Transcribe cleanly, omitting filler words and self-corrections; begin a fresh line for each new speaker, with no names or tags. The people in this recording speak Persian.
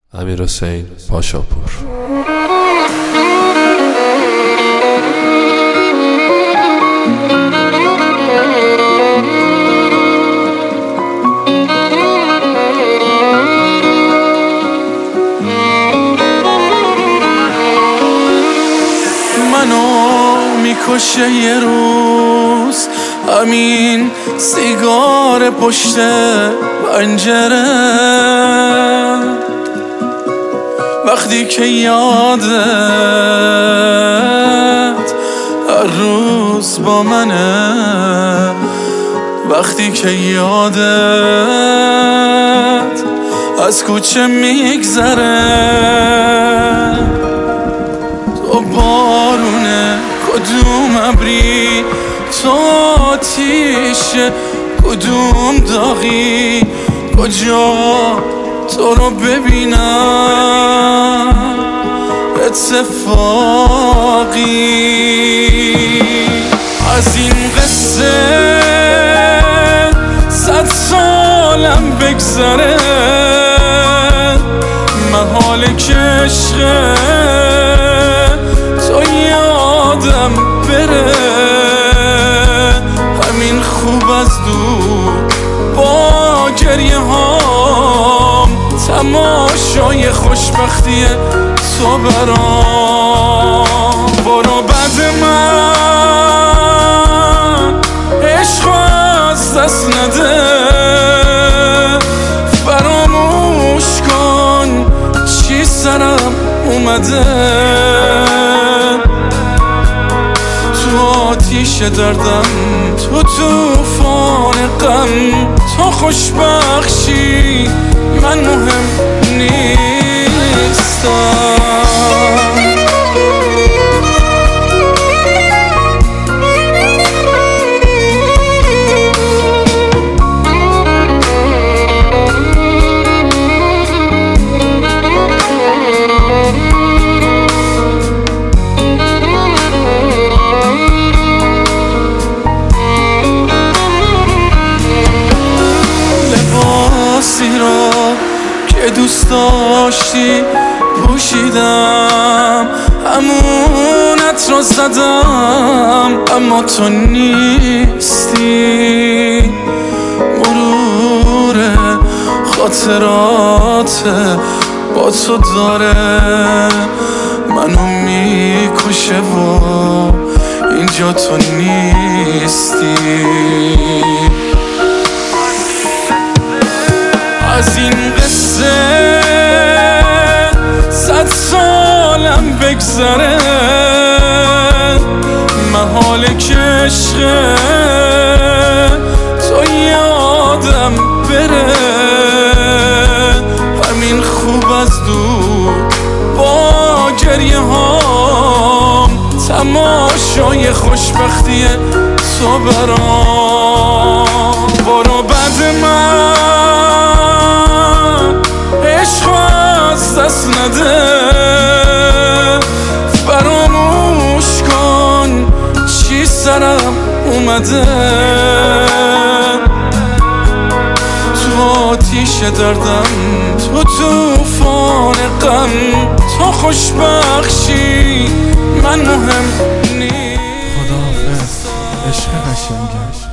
امیرحسین پاشاپور.
منو میکشه یه روز همین سیگار پشت پنجره، وقتی که یادت هر روز با منه، وقتی که یادت از کوچه میگذره. تو بارونه کدوم ابری، تو آتیشه کدوم داغی، کجا تو رو ببینم اتفاقی. از این قصه 100 سالم بگذره، محاله که عشق تو یادم بره. همین خوب از دور با گریه هام، تماشای خوشبختی تو برام. برو بعد من عشق از دست نده، فراموش کن چی سرم اومده. تو آتیش دردم، تو توفان غم، تو خوشبخشی، من مهم نیستم. که دوست داشتی پوشیدم، همونت رو زدم، اما تو نیستی. مرور خاطرات با تو داره منو میکشه و اینجا تو نیستی. از این قصه 100 سالم بگذره، محاله که عشق تو یادم بره. همین خوب از دور با گریه هام، تماشای خوشبختی تو برام. برو بعد من عشق از دست نده، فراموش کن چی سرم اومده. تو آتیش دردم، تو توفان غم، تو خوشبخشی، من مهم نیست.
خداحافظ عشق قشنگم.